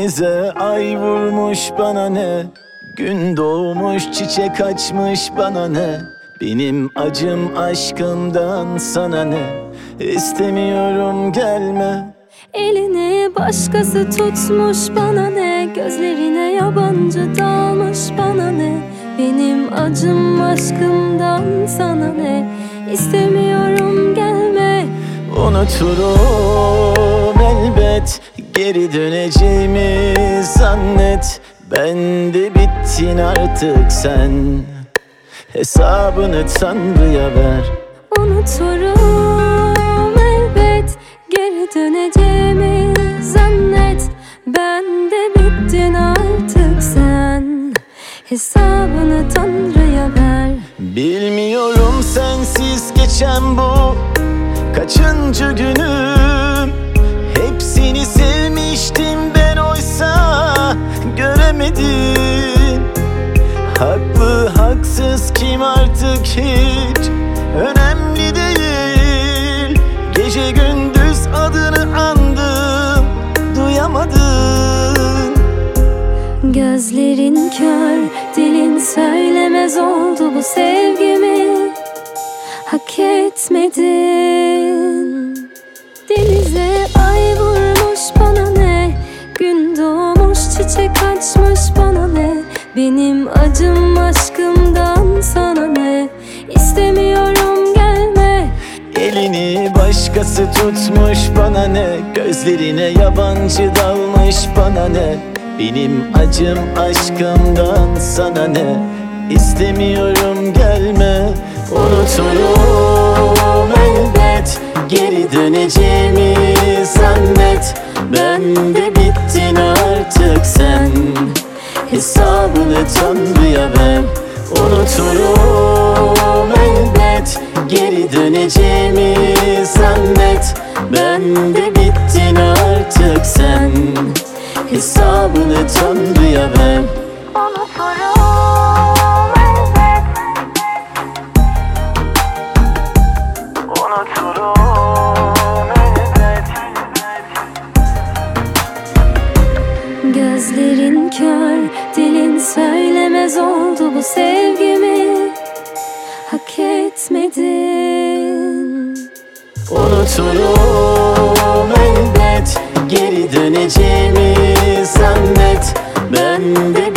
Denize ay vurmuş bana ne, gün doğmuş çiçek açmış bana ne. Benim acım aşkımdan sana ne, istemiyorum gelme. Elini başkası tutmuş bana ne, gözlerine yabancı dalmış bana ne. Benim acım aşkımdan sana ne, istemiyorum gelme. Unuturum elbet, geri döneceğimi zannet. Ben de bittin artık sen, hesabını Tanrı'ya ver. Unuturum elbet, geri döneceğimi zannet. Ben de bittin artık sen, hesabını Tanrı'ya ver. Bilmiyorum sensiz geçen bu kaçıncı günüm. Hepsini sevmiştim ben, oysa göremedim. Haklı haksız kim artık hiç önemli değil. Gece gündüz adını andım, duyamadın. Gözlerin kör, dilin söylemez oldu bu sevgimi. Hak etmedin. Denize ay vurmuş bana ne, gün doğmuş çiçek açmış bana ne. Benim acım aşkımdan sana ne, istemiyorum gelme. Elini başkası tutmuş bana ne, gözlerine yabancı dalmış bana ne. Benim acım aşkımdan sana ne, istemiyorum gelme. Unuturum elbet, geri döneceğimi zannet. Ben de bittin artık sen, hesabını Tanrı'ya ver. Unuturum elbet, geri döneceğimi zannet. Ben de bittin artık sen, hesabını Tanrı'ya ver. Unuturum elbet. Unuturum elbet. Gözlerin kör, dilin söylemez oldu bu sevgimi. Hak etmedin. Unuturum elbet, geri döneceğimi zannet. Ben de